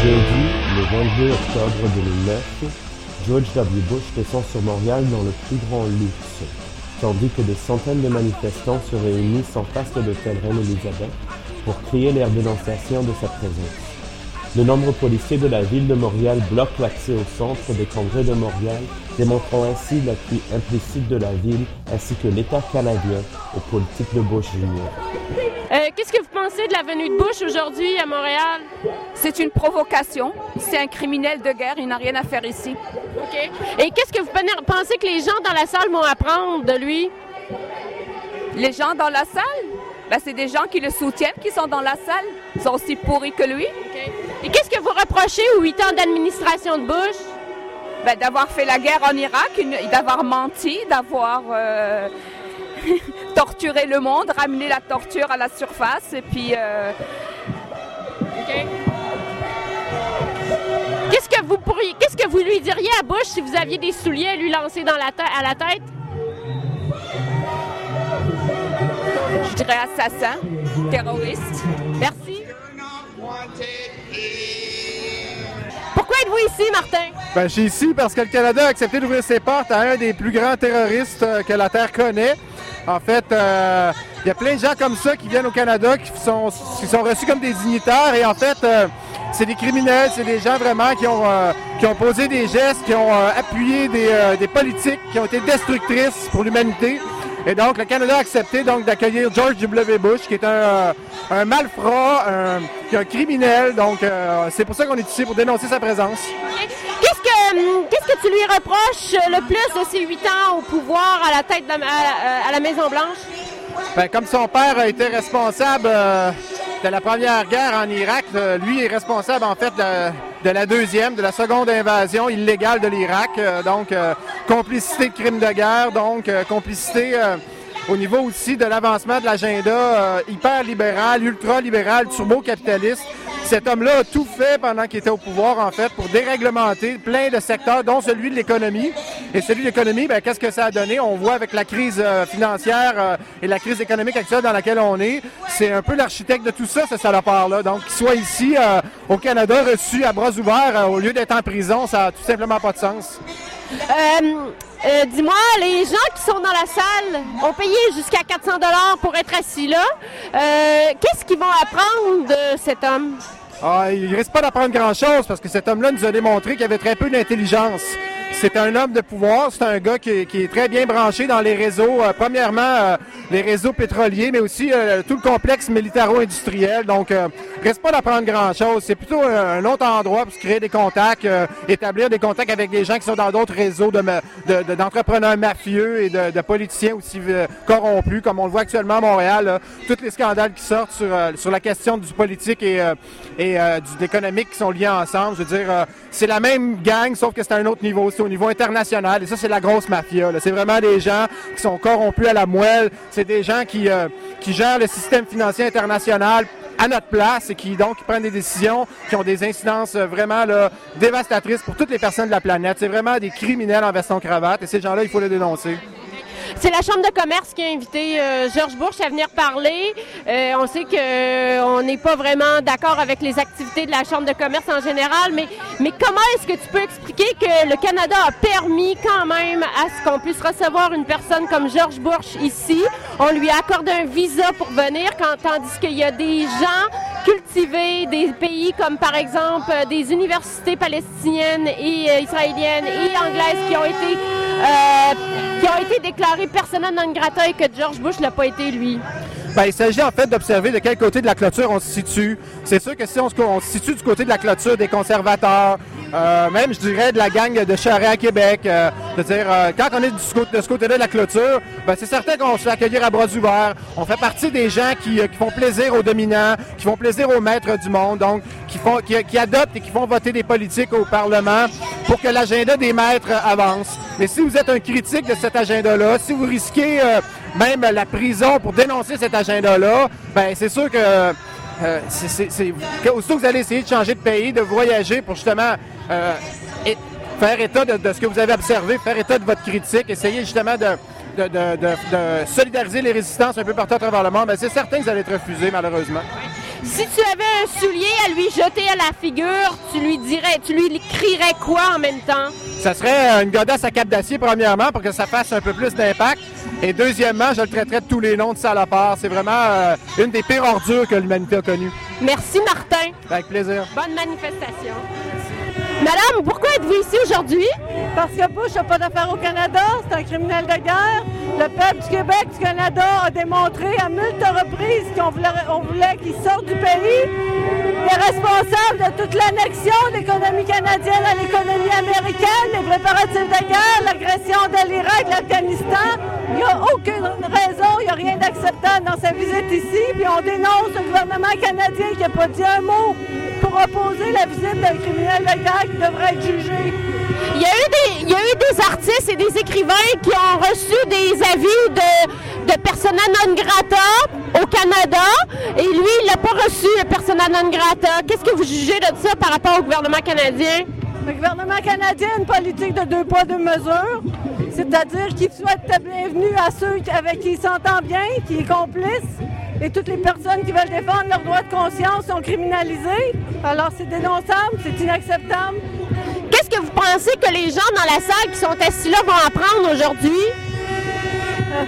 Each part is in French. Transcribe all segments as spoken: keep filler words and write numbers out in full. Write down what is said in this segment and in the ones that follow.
Jeudi, le vingt-deux octobre deux mille neuf, George W. Bush descend sur Montréal dans le plus grand luxe, tandis que des centaines de manifestants se réunissent en face de l'hôtel Reine-Élisabeth pour crier leur dénonciation de sa présence. De nombreux policiers de la ville de Montréal bloquent l'accès au centre des congrès de Montréal, démontrant ainsi l'appui implicite de la ville ainsi que l'État canadien aux politiques de Bush junior Euh, qu'est-ce que vous pensez de la venue de Bush aujourd'hui à Montréal? C'est une provocation. C'est un criminel de guerre. Il n'a rien à faire ici. OK. Et qu'est-ce que vous pensez que les gens dans la salle vont apprendre de lui? Les gens dans la salle? Ben, c'est des gens qui le soutiennent, qui sont dans la salle. Ils sont aussi pourris que lui. OK. Et qu'est-ce que vous reprochez aux huit ans d'administration de Bush? Ben, d'avoir fait la guerre en Irak, une, d'avoir menti, d'avoir euh, torturé le monde, ramené la torture à la surface, et puis... Euh... OK. Qu'est-ce que vous pourriez, qu'est-ce que vous lui diriez à Bush si vous aviez des souliers à lui lancer dans la te- à la tête? Je dirais assassin, terroriste. Merci. Pourquoi êtes-vous ici, Martin? Ben, je suis ici parce que le Canada a accepté d'ouvrir ses portes à un des plus grands terroristes euh, que la Terre connaît. En fait, il euh, y a plein de gens comme ça qui viennent au Canada, qui sont, qui sont reçus comme des dignitaires. Et en fait, euh, c'est des criminels, c'est des gens vraiment qui ont, euh, qui ont posé des gestes, qui ont euh, appuyé des, euh, des politiques qui ont été destructrices pour l'humanité. Et donc, le Canada a accepté donc d'accueillir George W. Bush, qui est un, euh, un malfrat, un, qui est un criminel. Donc, euh, c'est pour ça qu'on est ici, pour dénoncer sa présence. Qu'est-ce que, qu'est-ce que tu lui reproches le plus de ces huit ans au pouvoir à la tête de la, à, à la Maison-Blanche? Ben, comme son père a été responsable euh, de la première guerre en Irak, euh, lui est responsable en fait de, de la deuxième, de la seconde invasion illégale de l'Irak. Euh, donc, euh, complicité de crimes de guerre, donc euh, complicité euh, au niveau aussi de l'avancement de l'agenda euh, hyper libéral, ultra libéral, turbo-capitaliste. Cet homme-là a tout fait pendant qu'il était au pouvoir, en fait, pour déréglementer plein de secteurs, dont celui de l'économie. Et celui de l'économie, ben, qu'est-ce que ça a donné? On voit avec la crise euh, financière euh, et la crise économique actuelle dans laquelle on est, c'est un peu l'architecte de tout ça, ce salopard-là. Donc, qu'il soit ici, euh, au Canada, reçu à bras ouverts, euh, au lieu d'être en prison, ça n'a tout simplement pas de sens. Euh, euh, dis-moi, les gens qui sont dans la salle ont payé jusqu'à quatre cents dollars pour être assis là. Euh, qu'est-ce qu'ils vont apprendre de cet homme? Ah, il ne risque pas d'apprendre grand-chose parce que cet homme-là nous a démontré qu'il avait très peu d'intelligence. C'est un homme de pouvoir, c'est un gars qui, qui est très bien branché dans les réseaux, euh, premièrement euh, les réseaux pétroliers, mais aussi euh, tout le complexe militaro-industriel. Donc, euh, reste pas d'apprendre grand-chose. C'est plutôt un, un autre endroit pour se créer des contacts, euh, établir des contacts avec des gens qui sont dans d'autres réseaux de, de, de, d'entrepreneurs mafieux et de, de politiciens aussi euh, corrompus, comme on le voit actuellement à Montréal. Là, tous les scandales qui sortent sur, euh, sur la question du politique et, euh, et euh, du, de l'économique qui sont liés ensemble. Je veux dire, euh, c'est la même gang, sauf que c'est à un autre niveau. C'est au niveau international. Et ça, c'est la grosse mafia. Là. C'est vraiment des gens qui sont corrompus à la moelle. C'est des gens qui, euh, qui gèrent le système financier international à notre place et qui, donc, prennent des décisions qui ont des incidences euh, vraiment là, dévastatrices pour toutes les personnes de la planète. C'est vraiment des criminels en veston-cravate. Et ces gens-là, il faut les dénoncer. C'est la Chambre de commerce qui a invité euh, George Bush à venir parler. Euh, on sait qu'on euh, n'est pas vraiment d'accord avec les activités de la Chambre de commerce en général, mais, mais comment est-ce que tu peux expliquer que le Canada a permis quand même à ce qu'on puisse recevoir une personne comme George Bush ici? On lui a accordé un visa pour venir, quand, tandis qu'il y a des gens cultivés des pays comme par exemple des universités palestiniennes et euh, israéliennes et anglaises qui ont été euh, qui ont été déclarées persona non grata et que George Bush l'a pas été lui. Ben, il s'agit en fait d'observer de quel côté de la clôture on se situe. C'est sûr que si on se, on se situe du côté de la clôture des conservateurs, euh, même je dirais de la gang de Charest à Québec, euh, c'est-à-dire euh, quand on est du, de ce côté-là de la clôture, ben, c'est certain qu'on se fait accueillir à bras ouverts. On fait partie des gens qui, qui font plaisir aux dominants, qui font plaisir aux maîtres du monde, donc qui, font, qui, qui adoptent et qui font voter des politiques au Parlement pour que l'agenda des maîtres avance. Mais si vous êtes un critique de cet agenda-là, si vous risquez euh, même la prison pour dénoncer cet agenda-là, ben c'est sûr que euh, c'est, c'est, c'est, aussitôt que vous allez essayer de changer de pays, de voyager pour justement euh, et faire état de, de ce que vous avez observé, faire état de votre critique, essayer justement de, de, de, de, de solidariser les résistances un peu partout à travers le monde, ben c'est certain que vous allez être refusé, malheureusement. Si tu avais un soulier à lui jeter à la figure, tu lui dirais, tu lui crierais quoi en même temps? Ça serait une godasse à cap d'acier, premièrement, pour que ça fasse un peu plus d'impact. Et deuxièmement, je le traiterais de tous les noms de salopard. C'est vraiment euh, une des pires ordures que l'humanité a connues. Merci, Martin. Avec plaisir. Bonne manifestation. Madame, pourquoi êtes-vous ici aujourd'hui? Parce que Bush n'a pas d'affaires au Canada, c'est un criminel de guerre. Le peuple du Québec, du Canada a démontré à multiples reprises qu'on voulait, on voulait qu'il sorte du pays. Il est responsable de toute l'annexion de l'économie canadienne à l'économie américaine, les préparatifs de guerre, l'agression de l'Irak, de l'Afghanistan. Il n'y a aucune raison, il n'y a rien d'acceptable dans sa visite ici. Puis on dénonce le gouvernement canadien qui n'a pas dit un mot pour opposer la visite d'un criminel de guerre qui devrait être jugé. Il y, a eu des, il y a eu des artistes et des écrivains qui ont reçu des avis de, de persona non grata au Canada et lui, il n'a pas reçu le persona non grata. Qu'est-ce que vous jugez de ça par rapport au gouvernement canadien? Le gouvernement canadien a une politique de deux poids, deux mesures, c'est-à-dire qu'il souhaite la bienvenue à ceux avec qui il s'entend bien, qui est complice, et toutes les personnes qui veulent défendre leurs droits de conscience sont criminalisées. Alors c'est dénonçable, c'est inacceptable. Qu'est-ce que vous pensez que les gens dans la salle qui sont assis là vont apprendre aujourd'hui? Euh,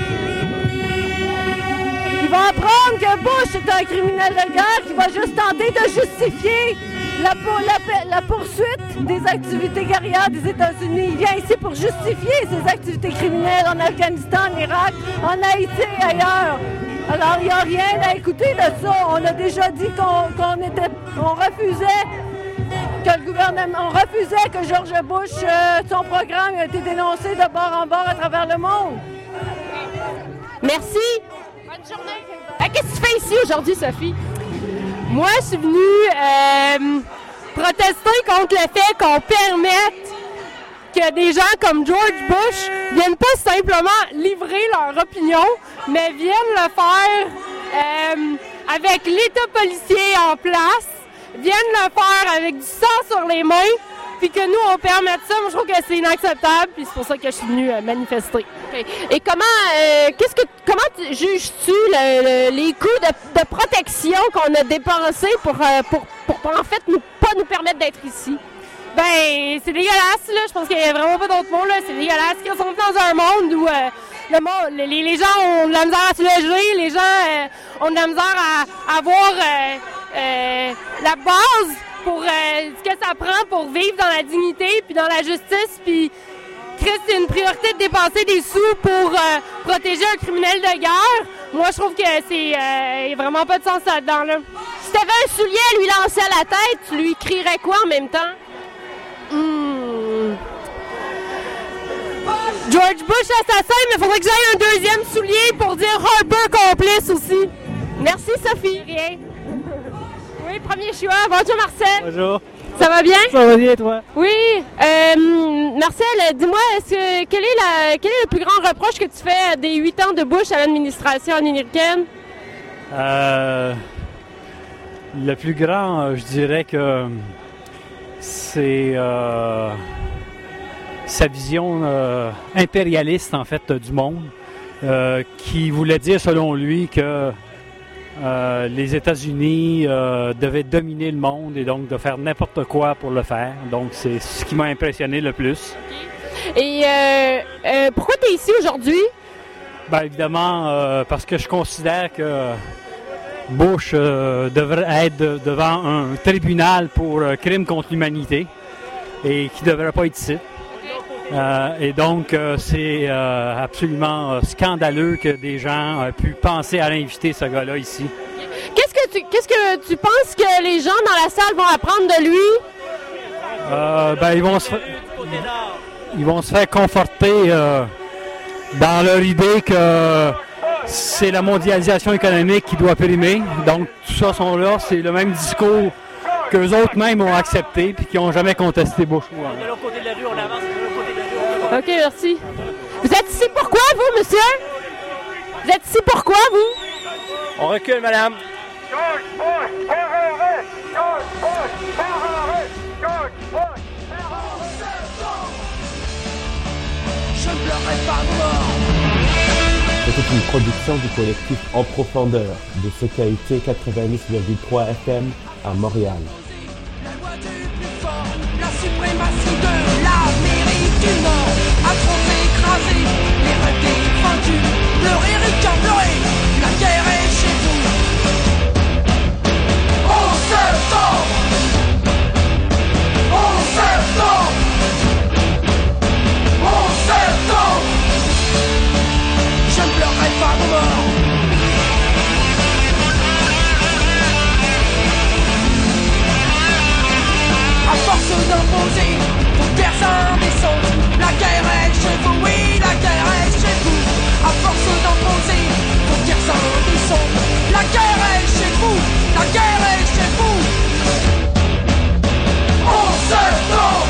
ils vont apprendre que Bush est un criminel de guerre qui va juste tenter de justifier la, la, la poursuite des activités guerrières des États-Unis. Il vient ici pour justifier ses activités criminelles en Afghanistan, en Irak, en Haïti et ailleurs. Alors, il n'y a rien à écouter de ça. On a déjà dit qu'on qu'on était, on refusait que le gouvernement, on refusait que George Bush, euh, son programme a été dénoncé de bord en bord à travers le monde. Merci. Bonne journée. Ah, qu'est-ce que tu fais ici aujourd'hui, Sophie? Moi, je suis venue euh, protester contre le fait qu'on permette que des gens comme George Bush viennent pas simplement livrer leur opinion, mais viennent le faire euh, avec l'État policier en place, viennent le faire avec du sang sur les mains, puis que nous, on permette ça. Moi, je trouve que c'est inacceptable, puis c'est pour ça que je suis venue euh, manifester. Okay. Et comment, euh, qu'est-ce que, comment tu, juges-tu le, le, les coûts de, de protection qu'on a dépensés pour, euh, pour, pour, pour, en fait, nous, pas nous permettre d'être ici? Ben, c'est dégueulasse, là. Je pense qu'il n'y a vraiment pas d'autre mot, là. C'est dégueulasse. Ils sont dans un monde où euh, le monde, les, les gens ont de la misère à se loger, les gens euh, ont de la misère à, à avoir euh, euh, la base pour euh, ce que ça prend pour vivre dans la dignité puis dans la justice. Puis, Christ, c'est une priorité de dépenser des sous pour euh, protéger un criminel de guerre. Moi, je trouve que c'est euh, y a vraiment pas de sens là-dedans, là. Si t'avais un soulier à lui lancer à la tête, tu lui crierais quoi en même temps? Hmm. George Bush assassin, mais il faudrait que j'aille un deuxième soulier pour dire Harper complice aussi. Merci, Sophie. Rien. Oui, premier choix. Bonjour, Marcel. Bonjour. Ça va bien? Ça va bien, toi? Oui. Euh, Marcel, dis-moi, est-ce que, quel, est la, quel est le plus grand reproche que tu fais des huit ans de Bush à l'administration américaine? Euh, le plus grand, je dirais que c'est euh, sa vision euh, impérialiste, en fait, du monde, euh, qui voulait dire, selon lui, que euh, les États-Unis euh, devaient dominer le monde et donc de faire n'importe quoi pour le faire. Donc, c'est ce qui m'a impressionné le plus. Okay. Et euh, euh, pourquoi tu es ici aujourd'hui? Bien, évidemment, euh, parce que je considère que Bush euh, devrait être de, devant un tribunal pour euh, crimes contre l'humanité et qui ne devrait pas être ici. Euh, et donc, euh, c'est euh, absolument euh, scandaleux que des gens aient pu penser à l'inviter, ce gars-là, ici. Qu'est-ce que tu, qu'est-ce que tu penses que les gens dans la salle vont apprendre de lui? Euh, ben, ils vont se, ils vont se faire conforter euh, dans leur idée que c'est la mondialisation économique qui doit primer. Donc, tout ça sont là. C'est le même discours qu'eux autres même ont accepté puis qui n'ont jamais contesté Bush. De l'autre côté de la rue, on avance. De l'autre côté de la rue. OK, merci. Vous êtes ici pourquoi, vous, monsieur? Vous êtes ici pourquoi, vous? On recule, madame. George Bush, terroriste! George Bush, terroriste! George Bush, terroriste! Je ne pleurerai pas mort! C'était une production du collectif En Profondeur de ce qu'a été quatre-vingt-dix virgule trois F M à Montréal. La loi du plus fort, la suprématie de l'Amérique du Nord a trop écrasé les rêves défendus. Pleurez, ricain, pleurez, la guerre est chez vous. onze septembre, onze septembre, onze septembre. Je ne pleurerai pas vos morts. À force d'imposer, faut personne descendre. La guerre est chez vous, oui, la guerre est chez vous. À force d'imposer, faut personne descendre. La guerre est chez vous, la guerre est chez vous. onze septembre,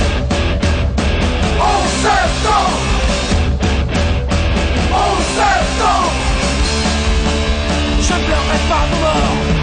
onze septembre, onze septembre. Je ne pleurerai pas vos morts.